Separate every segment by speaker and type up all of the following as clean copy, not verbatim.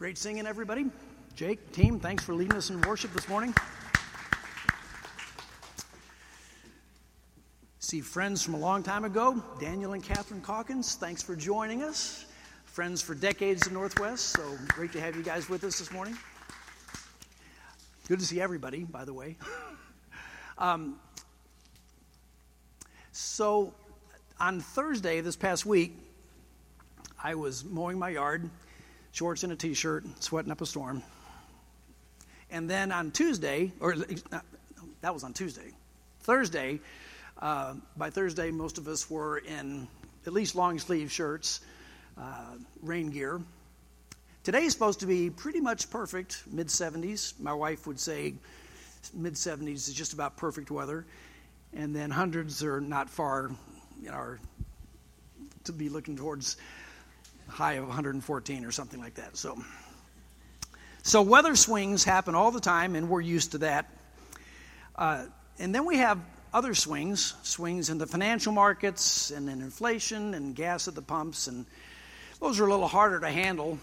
Speaker 1: Great singing, everybody. Jake, team, thanks for leading us in worship this morning. See friends from a long time ago, Daniel and Catherine Calkins, thanks for joining us. Friends for decades in Northwest, so great to have you guys with us this morning. Good to see everybody, by the way. So on Thursday this past week, I was mowing my yard, shorts and a t-shirt, sweating up a storm. And then on Tuesday, that was on Tuesday. Thursday, by Thursday, most of us were in at least long sleeve shirts, rain gear. Today's supposed to be pretty much perfect, mid-70s. My wife would say mid-70s is just about perfect weather. And then hundreds are not far, to be looking towards high of 114 or something like that. So weather swings happen all the time, and we're used to that. And then we have other swings in the financial markets and in inflation and gas at the pumps, and those are a little harder to handle.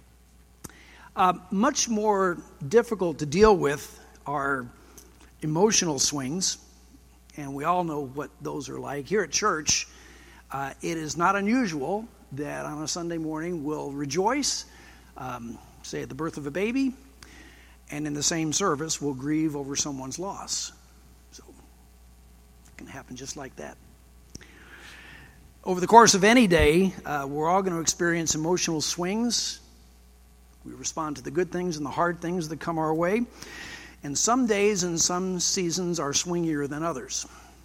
Speaker 1: Much more difficult to deal with are emotional swings, and we all know what those are like. Here at church, it is not unusual that on a Sunday morning we'll rejoice, say at the birth of a baby, and in the same service we'll grieve over someone's loss. So it can happen just like that. Over the course of any day, we're all going to experience emotional swings. We respond to the good things and the hard things that come our way. And some days and some seasons are swingier than others.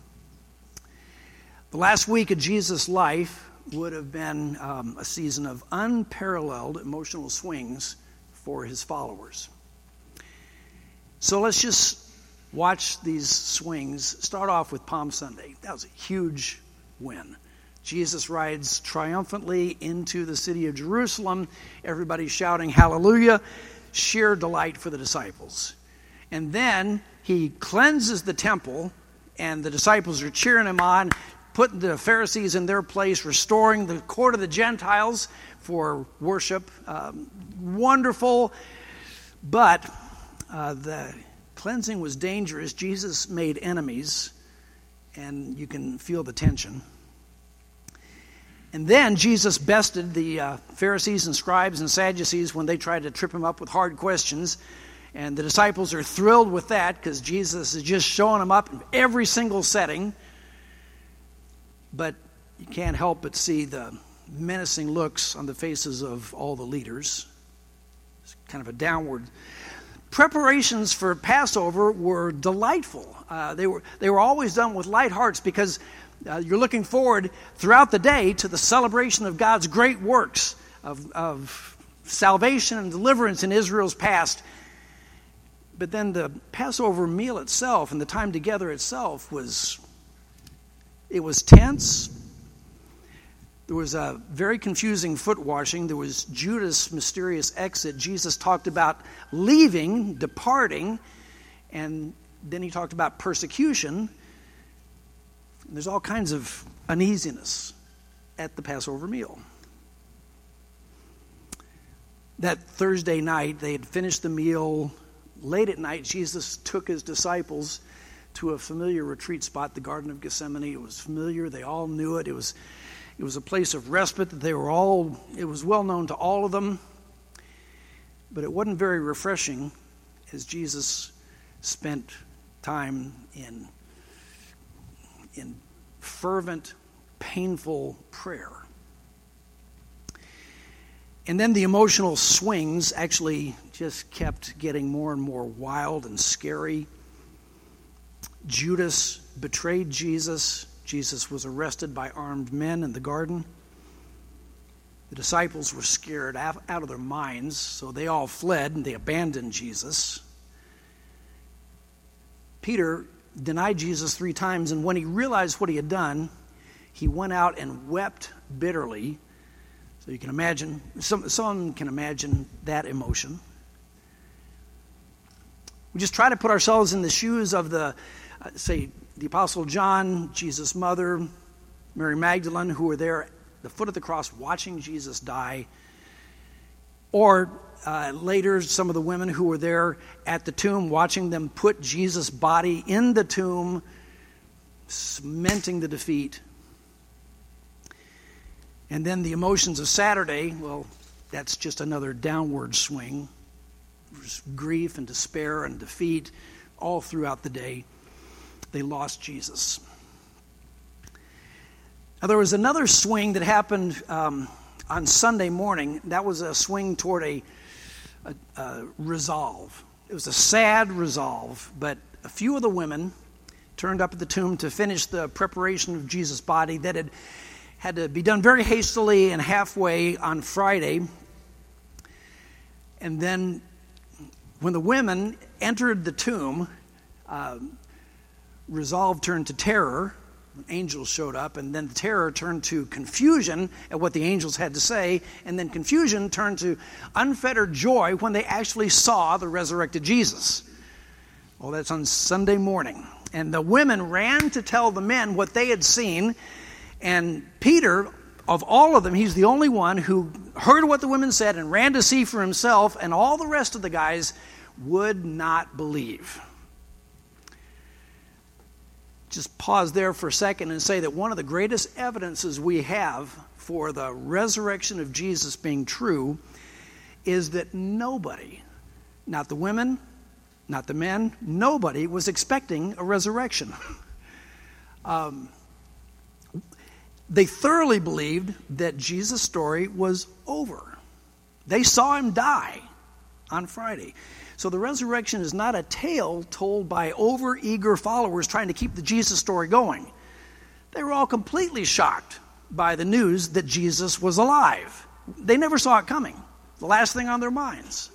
Speaker 1: The last week of Jesus' life would have been a season of unparalleled emotional swings for his followers. So let's just watch these swings. Start off with Palm Sunday. That was a huge win. Jesus rides triumphantly into the city of Jerusalem. Everybody shouting hallelujah. Sheer delight for the disciples. And then he cleanses the temple, and the disciples are cheering him on, putting the Pharisees in their place, restoring the court of the Gentiles for worship. Wonderful. But the cleansing was dangerous. Jesus made enemies, and you can feel the tension. And then Jesus bested the Pharisees and scribes and Sadducees when they tried to trip him up with hard questions. And the disciples are thrilled with that because Jesus is just showing them up in every single setting. But you can't help but see the menacing looks on the faces of all the leaders. It's kind of a downward. Preparations for Passover were delightful. They were always done with light hearts because you're looking forward throughout the day to the celebration of God's great works of salvation and deliverance in Israel's past. But then the Passover meal itself and the time together itself was tense. There was a very confusing foot washing. There was Judas' mysterious exit. Jesus talked about leaving, departing, and then he talked about persecution. There's all kinds of uneasiness at the Passover meal. That Thursday night, they had finished the meal. Late at night, Jesus took his disciples to a familiar retreat spot, the Garden of Gethsemane. It was familiar. They all knew it. It was a place of respite that it was well known to all of them. But it wasn't very refreshing as Jesus spent time in fervent, painful prayer. And then the emotional swings actually just kept getting more and more wild and scary. Judas betrayed Jesus. Jesus was arrested by armed men in the garden. The disciples were scared out of their minds, so they all fled and they abandoned Jesus. Peter denied Jesus 3 times, and when he realized what he had done, he went out and wept bitterly. So you can imagine, someone can imagine that emotion. We just try to put ourselves in the shoes of the Apostle John, Jesus' mother, Mary Magdalene, who were there at the foot of the cross watching Jesus die. Or later, some of the women who were there at the tomb, watching them put Jesus' body in the tomb, cementing the defeat. And then the emotions of Saturday, well, that's just another downward swing. There's grief and despair and defeat all throughout the day. They lost Jesus. Now, there was another swing that happened on Sunday morning. That was a swing toward a resolve. It was a sad resolve, but a few of the women turned up at the tomb to finish the preparation of Jesus' body that had to be done very hastily and halfway on Friday. And then when the women entered the tomb, resolve turned to terror. Angels showed up, and then the terror turned to confusion at what the angels had to say, and then confusion turned to unfettered joy when they actually saw the resurrected Jesus. Well, that's on Sunday morning. And the women ran to tell the men what they had seen, and Peter, of all of them, he's the only one who heard what the women said and ran to see for himself, and all the rest of the guys would not believe. Just pause there for a second and say that one of the greatest evidences we have for the resurrection of Jesus being true is that nobody, not the women, not the men, nobody was expecting a resurrection. They thoroughly believed that Jesus' story was over. They saw him die on Friday. So the resurrection is not a tale told by over-eager followers trying to keep the Jesus story going. They were all completely shocked by the news that Jesus was alive. They never saw it coming. The last thing on their minds.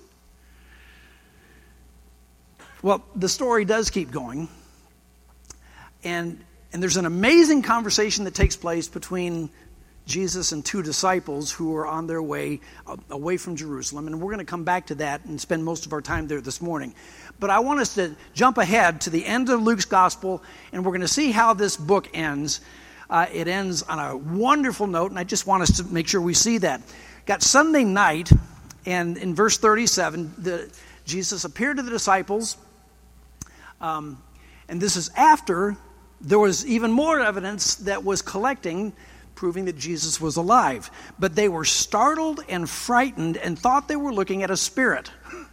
Speaker 1: Well, the story does keep going. And there's an amazing conversation that takes place between Jesus and two disciples who are on their way away from Jerusalem. And we're going to come back to that and spend most of our time there this morning. But I want us to jump ahead to the end of Luke's gospel, and we're going to see how this book ends. It ends on a wonderful note, and I just want us to make sure we see that. Got Sunday night, and in verse 37, Jesus appeared to the disciples, and this is after there was even more evidence that was collecting, proving that Jesus was alive. But they were startled and frightened and thought they were looking at a spirit.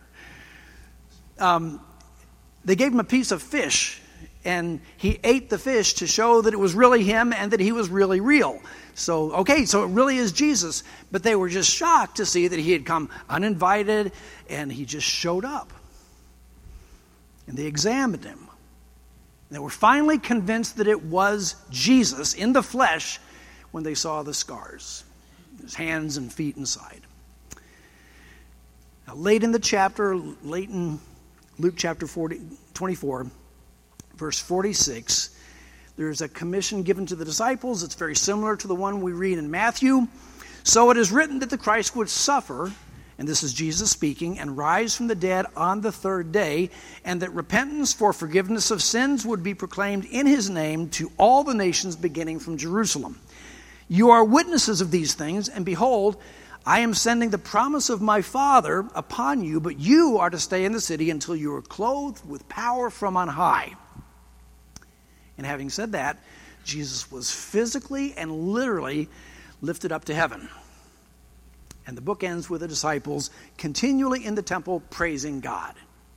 Speaker 1: They gave him a piece of fish, and he ate the fish to show that it was really him and that he was really real. So it really is Jesus. But they were just shocked to see that he had come uninvited, and he just showed up. And they examined him. They were finally convinced that it was Jesus in the flesh when they saw the scars, his hands and feet inside. Now, late in Luke chapter 24, verse 46, there's a commission given to the disciples. It's very similar to the one we read in Matthew. So it is written that the Christ would suffer, and this is Jesus speaking, and rise from the dead on the third day, and that repentance for forgiveness of sins would be proclaimed in his name to all the nations beginning from Jerusalem. You are witnesses of these things, and behold, I am sending the promise of my Father upon you, but you are to stay in the city until you are clothed with power from on high. And having said that, Jesus was physically and literally lifted up to heaven. And the book ends with the disciples continually in the temple praising God.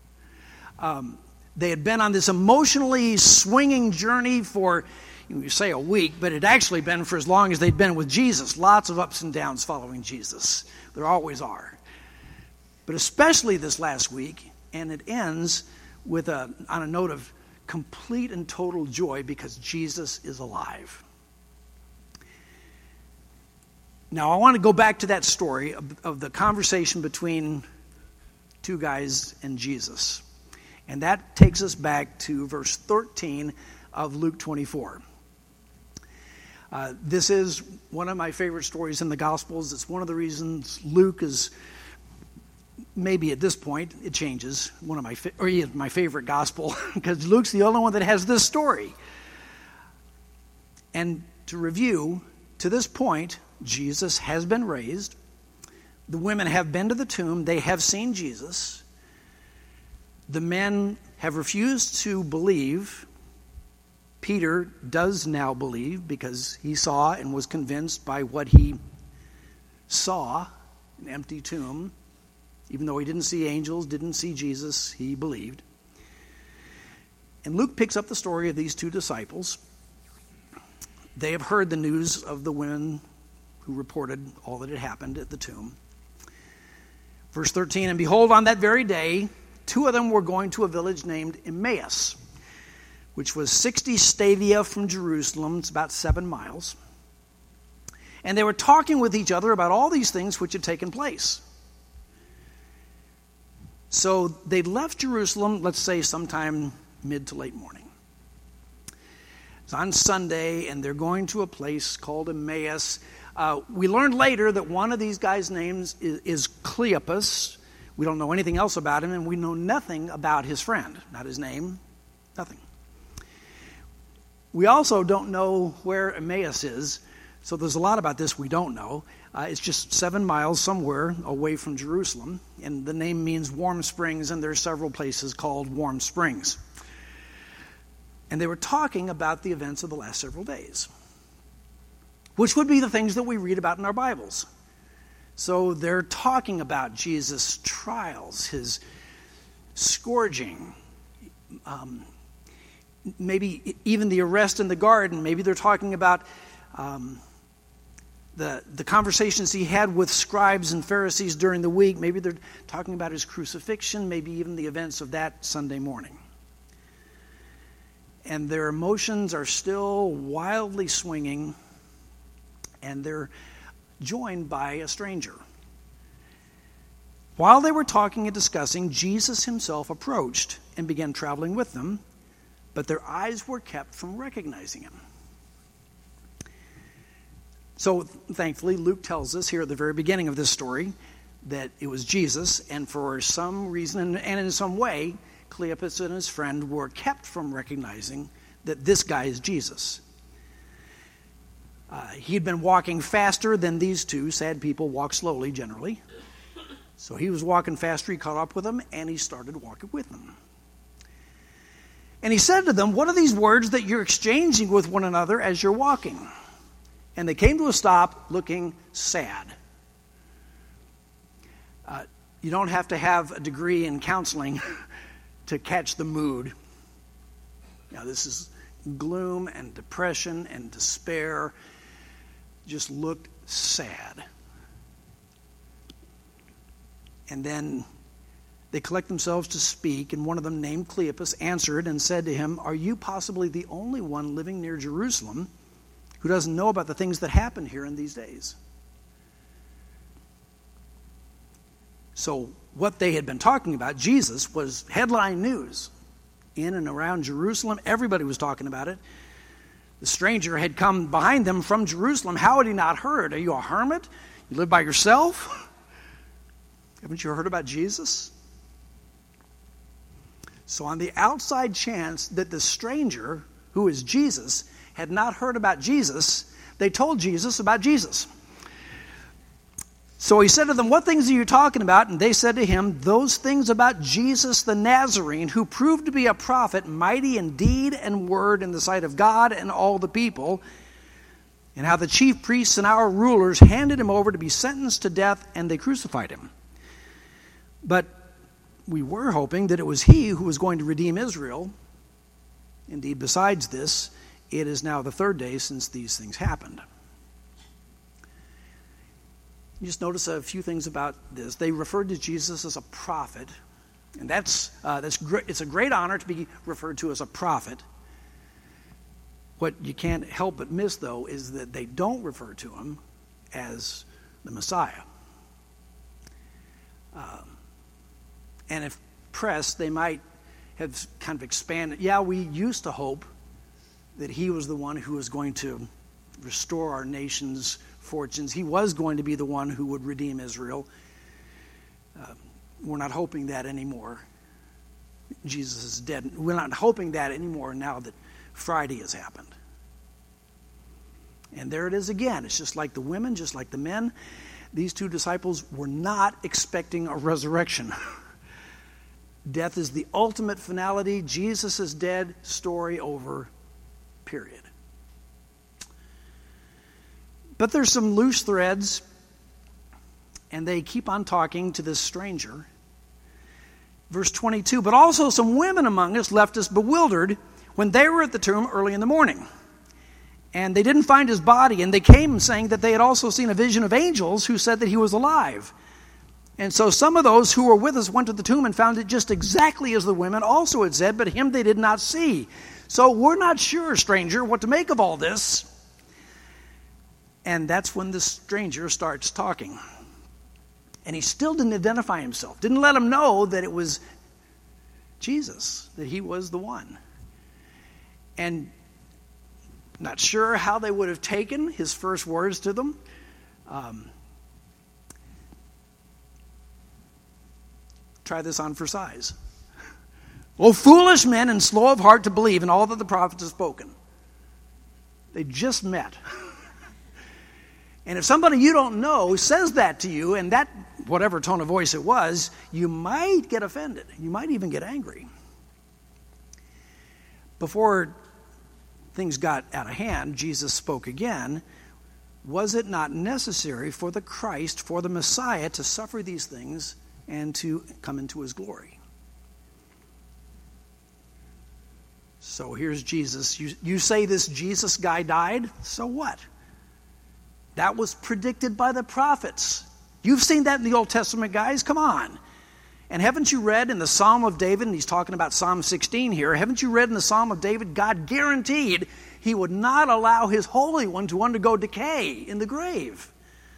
Speaker 1: They had been on this emotionally swinging journey for, you say a week, but it had actually been for as long as they'd been with Jesus. Lots of ups and downs following Jesus. There always are. But especially this last week, and it ends with on a note of complete and total joy because Jesus is alive. Now, I want to go back to that story of the conversation between two guys and Jesus. And that takes us back to verse 13 of Luke 24. This is one of my favorite stories in the Gospels. It's one of the reasons Luke is, maybe at this point, it changes. He is my favorite Gospel because Luke's the only one that has this story. And to review, to this point, Jesus has been raised. The women have been to the tomb. They have seen Jesus. The men have refused to believe. Peter does now believe because he saw and was convinced by what he saw, an empty tomb. Even though he didn't see angels, didn't see Jesus, he believed. And Luke picks up the story of these two disciples. They have heard the news of the women who reported all that had happened at the tomb. Verse 13, and behold, on that very day, two of them were going to a village named Emmaus, which was 60 stadia from Jerusalem. It's about 7 miles. And they were talking with each other about all these things which had taken place. So they left Jerusalem, let's say sometime mid to late morning. It's on Sunday, and they're going to a place called Emmaus. We learned later that one of these guys' names is Cleopas. We don't know anything else about him, and we know nothing about his friend. Not his name, nothing. We also don't know where Emmaus is, so there's a lot about this we don't know. It's just 7 miles somewhere away from Jerusalem, and the name means warm springs, and there's several places called warm springs. And they were talking about the events of the last several days, which would be the things that we read about in our Bibles. So they're talking about Jesus' trials, his scourging, maybe even the arrest in the garden. Maybe they're talking about the conversations he had with scribes and Pharisees during the week. Maybe they're talking about his crucifixion, maybe even the events of that Sunday morning. And their emotions are still wildly swinging, and they're joined by a stranger. While they were talking and discussing, Jesus himself approached and began traveling with them, but their eyes were kept from recognizing him. So, thankfully, Luke tells us here at the very beginning of this story that it was Jesus, and for some reason and in some way, Cleopas and his friend were kept from recognizing that this guy is Jesus. He had been walking faster than these two. Sad people walk slowly generally. So he was walking faster. He caught up with them, and he started walking with them. And he said to them, what are these words that you're exchanging with one another as you're walking? And they came to a stop looking sad. You don't have to have a degree in counseling to catch the mood. Now, this is gloom and depression and despair. Just looked sad. And then they collect themselves to speak, and one of them, named Cleopas, answered and said to him, are you possibly the only one living near Jerusalem who doesn't know about the things that happen here in these days? So what they had been talking about, Jesus, was headline news. In and around Jerusalem, everybody was talking about it. The stranger had come behind them from Jerusalem. How had he not heard? Are you a hermit? You live by yourself? Haven't you heard about Jesus? So on the outside chance that the stranger, who is Jesus, had not heard about Jesus, they told Jesus about Jesus. So he said to them, what things are you talking about? And they said to him, those things about Jesus the Nazarene, who proved to be a prophet, mighty in deed and word in the sight of God and all the people, and how the chief priests and our rulers handed him over to be sentenced to death, and they crucified him. But we were hoping that it was he who was going to redeem Israel. Indeed, besides this, it is now the 3rd day since these things happened. You just notice a few things about this. They referred to Jesus as a prophet, and that's great. It's a great honor to be referred to as a prophet. What you can't help but miss, though, is that they don't refer to him as the Messiah. And if pressed, they might have kind of expanded. Yeah, we used to hope that he was the one who was going to restore our nation's fortunes. He was going to be the one who would redeem Israel. We're not hoping that anymore. Jesus is dead. We're not hoping that anymore now that Friday has happened. And there it is again. It's just like the women, just like the men. these two disciples were not expecting a resurrection. Death is the ultimate finality. Jesus is dead, story over, period. But there's some loose threads, and they keep on talking to this stranger. Verse 22, but also some women among us left us bewildered when they were at the tomb early in the morning. And they didn't find his body, and they came saying that they had also seen a vision of angels who said that he was alive. And so some of those who were with us went to the tomb and found it just exactly as the women also had said, but him they did not see. So we're not sure, stranger, what to make of all this. And that's when the stranger starts talking. And he still didn't identify himself, didn't let him know that it was Jesus, that he was the one. And not sure how they would have taken his first words to them. Try this on for size. O foolish men and slow of heart to believe in all that the prophets have spoken. They just met. And if somebody you don't know says that to you, and that, whatever tone of voice it was, you might get offended. You might even get angry. Before things got out of hand, Jesus spoke again. Was it not necessary for the Christ, for the Messiah, to suffer these things and to come into his glory? So here's Jesus. You say this Jesus guy died? So what? That was predicted by the prophets. You've seen that in the Old Testament, guys. Come on. And haven't you read in the Psalm of David, and he's talking about Psalm 16 here, haven't you read in the Psalm of David, God guaranteed he would not allow his Holy One to undergo decay in the grave.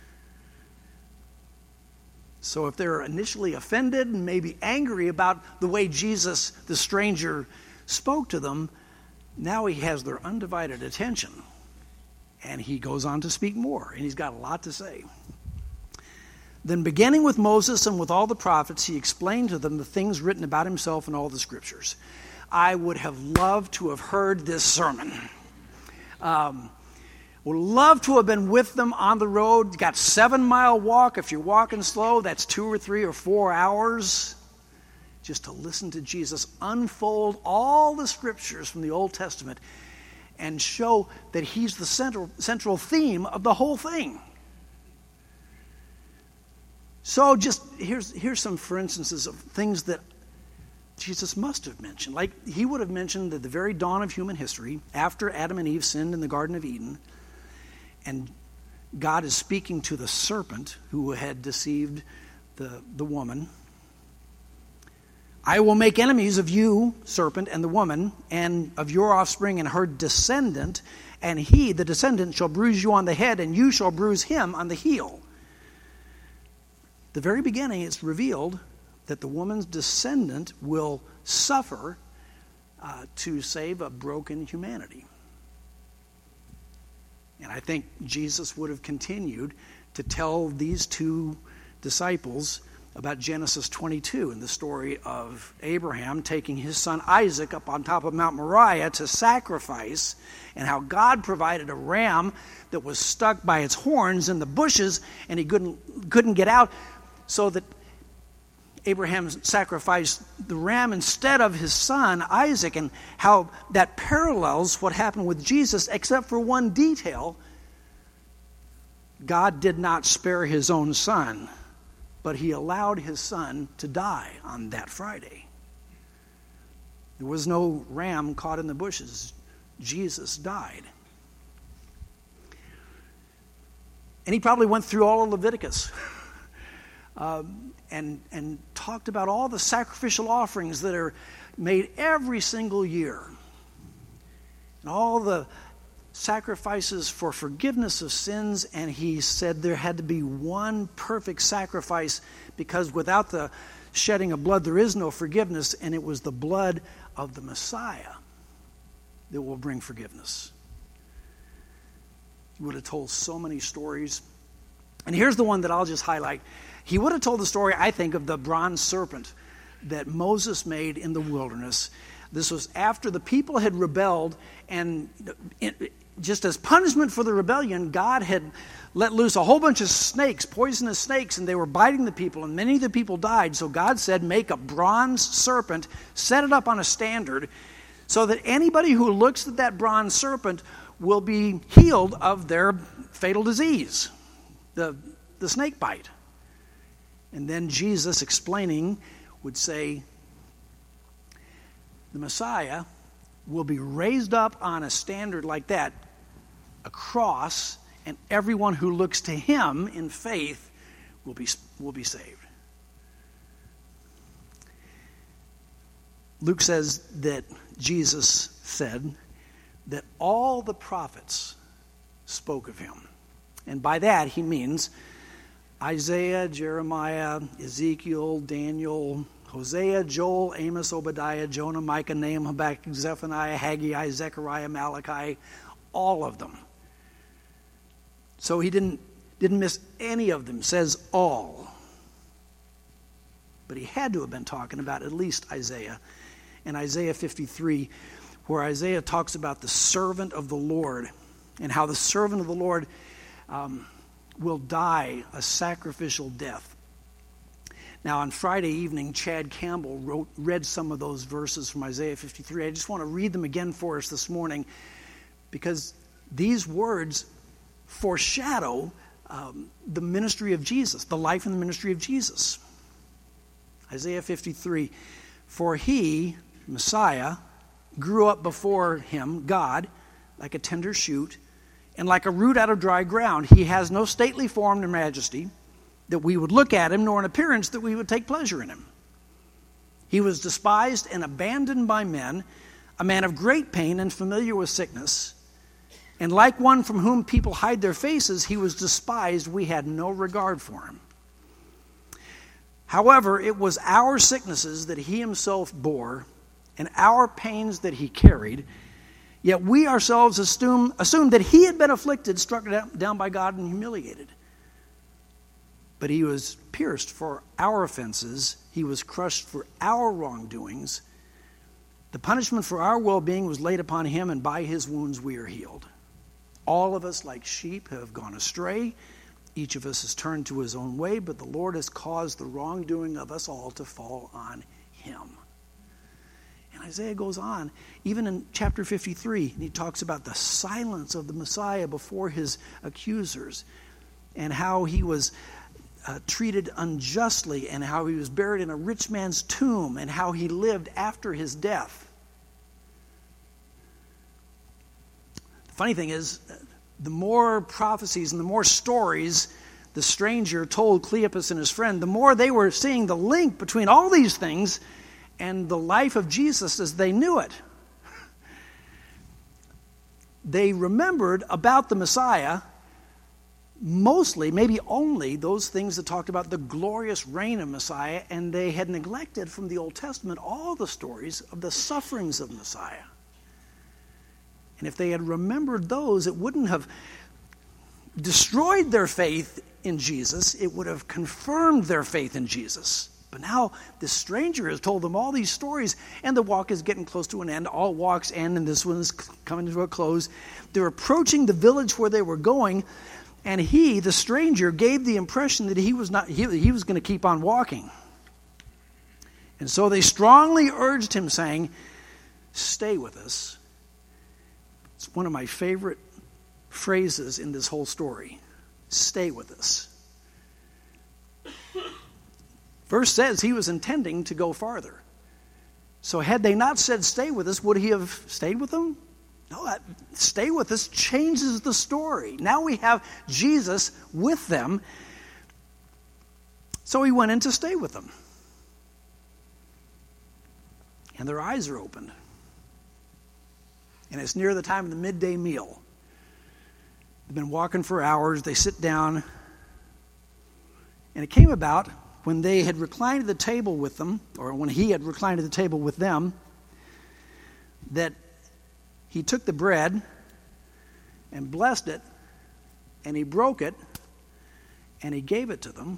Speaker 1: So if they're initially offended and maybe angry about the way Jesus, the stranger, spoke to them, now he has their undivided attention. And he goes on to speak more, and he's got a lot to say. Then beginning with Moses and with all the prophets, he explained to them the things written about himself in all the scriptures. I would have loved to have heard this sermon. Would love to have been with them on the road. Got 7-mile walk. If you're walking slow, that's 2 or 3 or 4 hours. Just to listen to Jesus unfold all the scriptures from the Old Testament and show that he's the central theme of the whole thing. So just here's some for instances of things that Jesus must have mentioned. Like he would have mentioned at the very dawn of human history, after Adam and Eve sinned in the Garden of Eden, and God is speaking to the serpent who had deceived the woman. I will make enemies of you, serpent, and the woman, and of your offspring and her descendant, and he, the descendant, shall bruise you on the head, and you shall bruise him on the heel. The very beginning, it's revealed that the woman's descendant will suffer to save a broken humanity. And I think Jesus would have continued to tell these two disciples about Genesis 22 and the story of Abraham taking his son Isaac up on top of Mount Moriah to sacrifice, and how God provided a ram that was stuck by its horns in the bushes, and he couldn't get out, so that Abraham sacrificed the ram instead of his son Isaac, and how that parallels what happened with Jesus, except for one detail. God did not spare his own son, but he allowed his son to die on that Friday. There was no ram caught in the bushes. Jesus died. And he probably went through all of Leviticus and talked about all the sacrificial offerings that are made every single year. And all the sacrifices for forgiveness of sins, and he said there had to be one perfect sacrifice, because without the shedding of blood there is no forgiveness, and it was the blood of the Messiah that will bring forgiveness. He would have told so many stories. And here's the one that I'll just highlight. He would have told the story, I think, of the bronze serpent that Moses made in the wilderness. This was after the people had rebelled, and just as punishment for the rebellion, God had let loose a whole bunch of snakes, poisonous snakes, and they were biting the people, and many of the people died. So God said, make a bronze serpent, set it up on a standard, so that anybody who looks at that bronze serpent will be healed of their fatal disease, the snake bite. And then Jesus, explaining, would say, the Messiah will be raised up on a standard like that, a cross, and everyone who looks to him in faith will be saved. Luke says that Jesus said that all the prophets spoke of him. And by that he means Isaiah, Jeremiah, Ezekiel, Daniel, Hosea, Joel, Amos, Obadiah, Jonah, Micah, Nahum, Habakkuk, Zephaniah, Haggai, Zechariah, Malachi, all of them. So he didn't miss any of them, says all. But he had to have been talking about at least Isaiah. And Isaiah 53, where Isaiah talks about the servant of the Lord and how the servant of the Lord will die a sacrificial death. Now, on Friday evening, Chad Campbell read some of those verses from Isaiah 53. I just want to read them again for us this morning, because these words foreshadow the ministry of Jesus, the life and the ministry of Jesus. Isaiah 53, for he, Messiah, grew up before him, God, like a tender shoot, and like a root out of dry ground. He has no stately form nor majesty, that we would look at him, nor an appearance that we would take pleasure in him. He was despised and abandoned by men, a man of great pain and familiar with sickness. And like one from whom people hide their faces, he was despised. We had no regard for him. However, it was our sicknesses that he himself bore, and our pains that he carried. Yet we ourselves assumed that he had been afflicted, struck down by God, and humiliated. But he was pierced for our offenses. He was crushed for our wrongdoings. The punishment for our well-being was laid upon him, and by his wounds we are healed. All of us, like sheep, have gone astray. Each of us has turned to his own way, but the Lord has caused the wrongdoing of us all to fall on him. And Isaiah goes on, even in chapter 53, and he talks about the silence of the Messiah before his accusers, and how he was treated unjustly, and how he was buried in a rich man's tomb, and how he lived after his death. The funny thing is, the more prophecies and the more stories the stranger told Cleopas and his friend, the more they were seeing the link between all these things and the life of Jesus as they knew it. They remembered about the Messiah mostly, maybe only, those things that talked about the glorious reign of Messiah, and they had neglected from the Old Testament all the stories of the sufferings of Messiah. And if they had remembered those, it wouldn't have destroyed their faith in Jesus. It would have confirmed their faith in Jesus. But now this stranger has told them all these stories, and the walk is getting close to an end. All walks end, and this one is coming to a close. They're approaching the village where they were going, and he, the stranger, gave the impression that he was going to keep on walking. And so they strongly urged him, saying, "Stay with us." It's one of my favorite phrases in this whole story. Stay with us. Verse says he was intending to go farther. So had they not said stay with us, would he have stayed with them? No, that stay with us changes the story. Now we have Jesus with them. So he went in to stay with them. And their eyes are opened. And it's near the time of the midday meal. They've been walking for hours. They sit down. And it came about when they had reclined at the table with them, or when he had reclined at the table with them, that he took the bread and blessed it, and he broke it, and he gave it to them.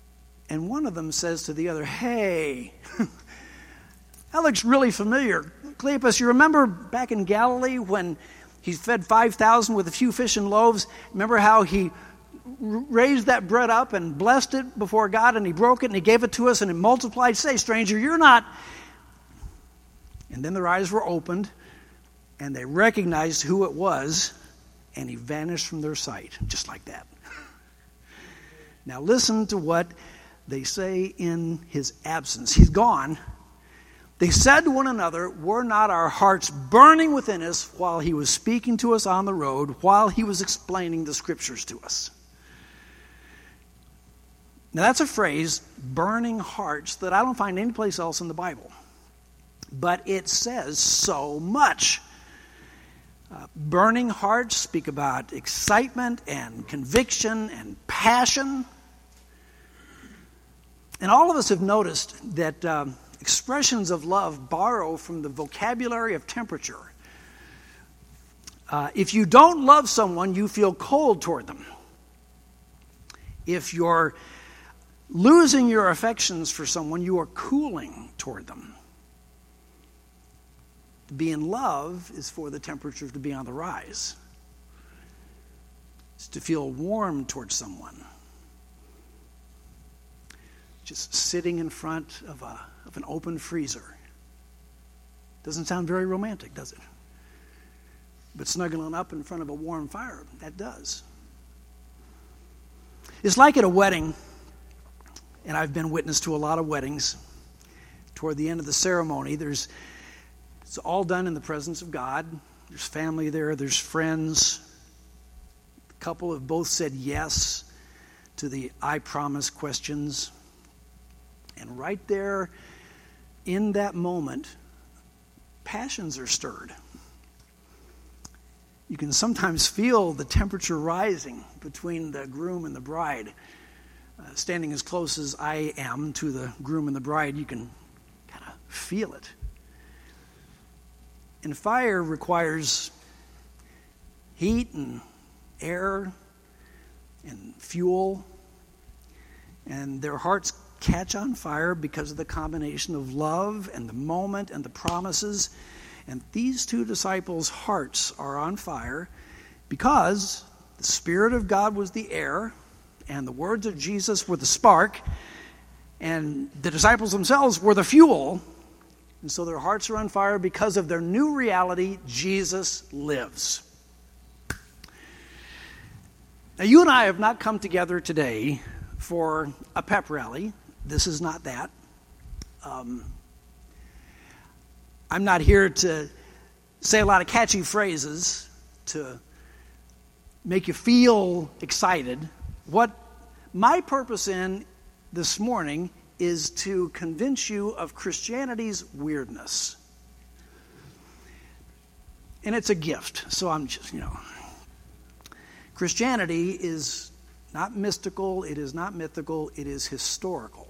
Speaker 1: And one of them says to the other, "Hey, that looks really familiar. Cleopas, you remember back in Galilee when he fed 5,000 with a few fish and loaves? Remember how he raised that bread up and blessed it before God, and he broke it and he gave it to us and it multiplied? Say, stranger, you're not. And then their eyes were opened and they recognized who it was, and he vanished from their sight, just like that. Now listen to what they say in his absence. He's gone. They said to one another, were not our hearts burning within us while he was speaking to us on the road, while he was explaining the scriptures to us? Now that's a phrase, burning hearts, that I don't find anyplace else in the Bible. But it says so much. Burning hearts speak about excitement and conviction and passion. And all of us have noticed that expressions of love borrow from the vocabulary of temperature. If you don't love someone, you feel cold toward them. If you're losing your affections for someone, you are cooling toward them. To be in love is for the temperature to be on the rise. It's to feel warm towards someone. Just sitting in front of an open freezer. Doesn't sound very romantic, does it? But snuggling up in front of a warm fire, that does. It's like at a wedding, and I've been witness to a lot of weddings. Toward the end of the ceremony, it's all done in the presence of God. There's family there, there's friends. The couple have both said yes to the I promise questions. And right there, in that moment, passions are stirred. You can sometimes feel the temperature rising between the groom and the bride. Standing as close as I am to the groom and the bride, you can kind of feel it. And fire requires heat and air and fuel. And their hearts catch on fire because of the combination of love and the moment and the promises. And these two disciples' hearts are on fire because the Spirit of God was the air and the words of Jesus were the spark, and the disciples themselves were the fuel. And so their hearts are on fire because of their new reality: Jesus lives. Now, you and I have not come together today for a pep rally. This is not that. I'm not here to say a lot of catchy phrases to make you feel excited. What my purpose in this morning is to convince you of Christianity's weirdness. And it's a gift, so I'm just, Christianity is not mystical, it is not mythical, it is historical.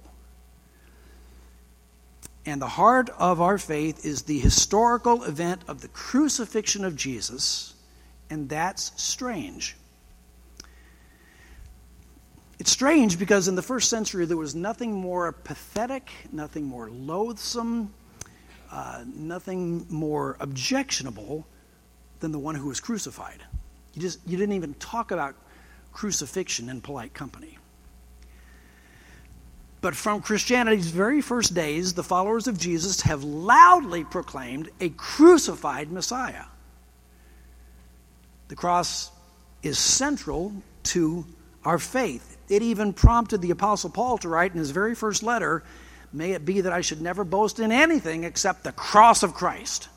Speaker 1: And the heart of our faith is the historical event of the crucifixion of Jesus, and that's strange. It's strange because in the first century there was nothing more pathetic, nothing more loathsome, nothing more objectionable than the one who was crucified. You didn't even talk about crucifixion in polite company. But from Christianity's very first days, the followers of Jesus have loudly proclaimed a crucified Messiah. The cross is central to our faith. It even prompted the Apostle Paul to write in his very first letter, "May it be that I should never boast in anything except the cross of Christ."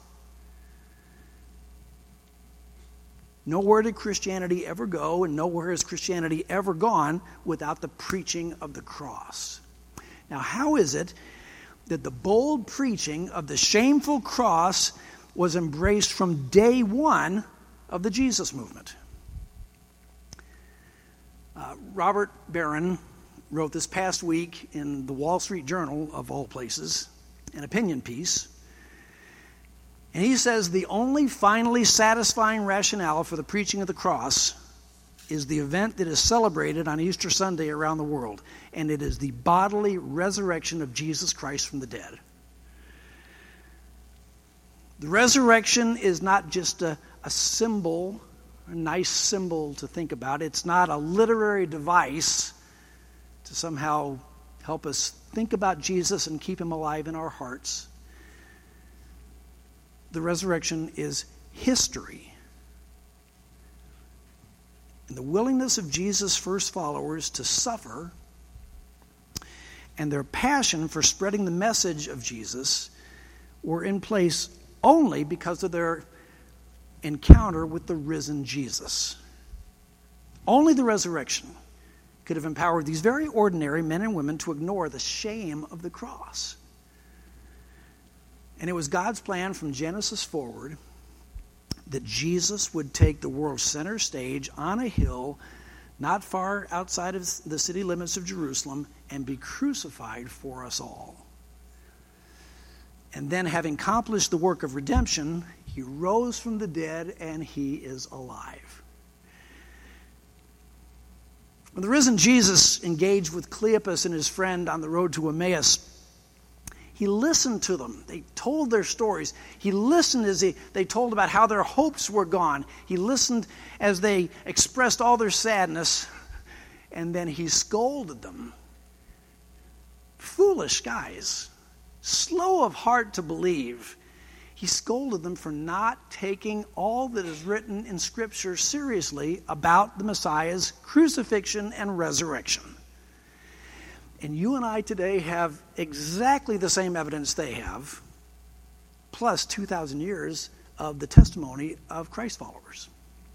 Speaker 1: Nowhere did Christianity ever go, and nowhere has Christianity ever gone without the preaching of the cross. Now, how is it that the bold preaching of the shameful cross was embraced from day one of the Jesus movement? Robert Barron wrote this past week in the Wall Street Journal, of all places, an opinion piece. And he says the only finally satisfying rationale for the preaching of the cross is the event that is celebrated on Easter Sunday around the world, and it is the bodily resurrection of Jesus Christ from the dead. The resurrection is not just a symbol, a nice symbol to think about. It's not a literary device to somehow help us think about Jesus and keep him alive in our hearts. The resurrection is history. And the willingness of Jesus' first followers to suffer and their passion for spreading the message of Jesus were in place only because of their encounter with the risen Jesus. Only the resurrection could have empowered these very ordinary men and women to ignore the shame of the cross. And it was God's plan from Genesis forward that Jesus would take the world's center stage on a hill not far outside of the city limits of Jerusalem and be crucified for us all. And then, having accomplished the work of redemption, he rose from the dead and he is alive. When the risen Jesus engaged with Cleopas and his friend on the road to Emmaus, he listened to them. They told their stories. He listened as they told about how their hopes were gone. He listened as they expressed all their sadness, and then he scolded them. Foolish guys, slow of heart to believe. He scolded them for not taking all that is written in Scripture seriously about the Messiah's crucifixion and resurrection. And you and I today have exactly the same evidence they have, plus 2,000 years of the testimony of Christ followers.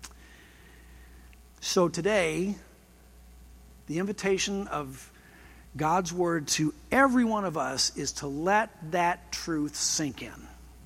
Speaker 1: So today, the invitation of God's word to every one of us is to let that truth sink in.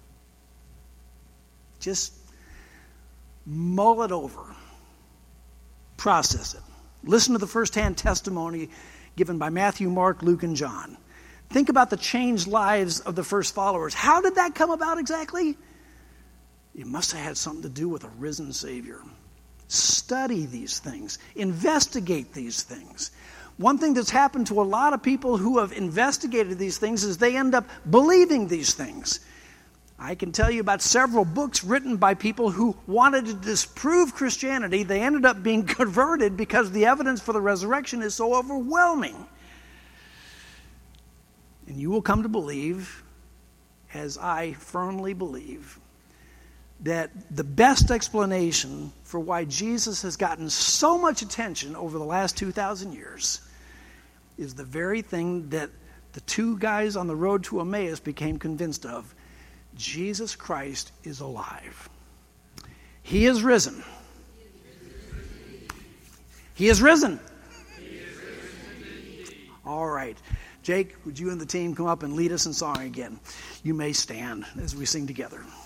Speaker 1: Just mull it over. Process it. Listen to the firsthand testimony given by Matthew, Mark, Luke, and John. Think about the changed lives of the first followers. How did that come about exactly? It must have had something to do with a risen Savior. Study these things. Investigate these things. One thing that's happened to a lot of people who have investigated these things is they end up believing these things. I can tell you about several books written by people who wanted to disprove Christianity. They ended up being converted because the evidence for the resurrection is so overwhelming. And you will come to believe, as I firmly believe, that the best explanation for why Jesus has gotten so much attention over the last 2,000 years is the very thing that the two guys on the road to Emmaus became convinced of. Jesus Christ is alive. He is risen. He is risen. All right. Jake, would you and the team come up and lead us in song again? You may stand as we sing together.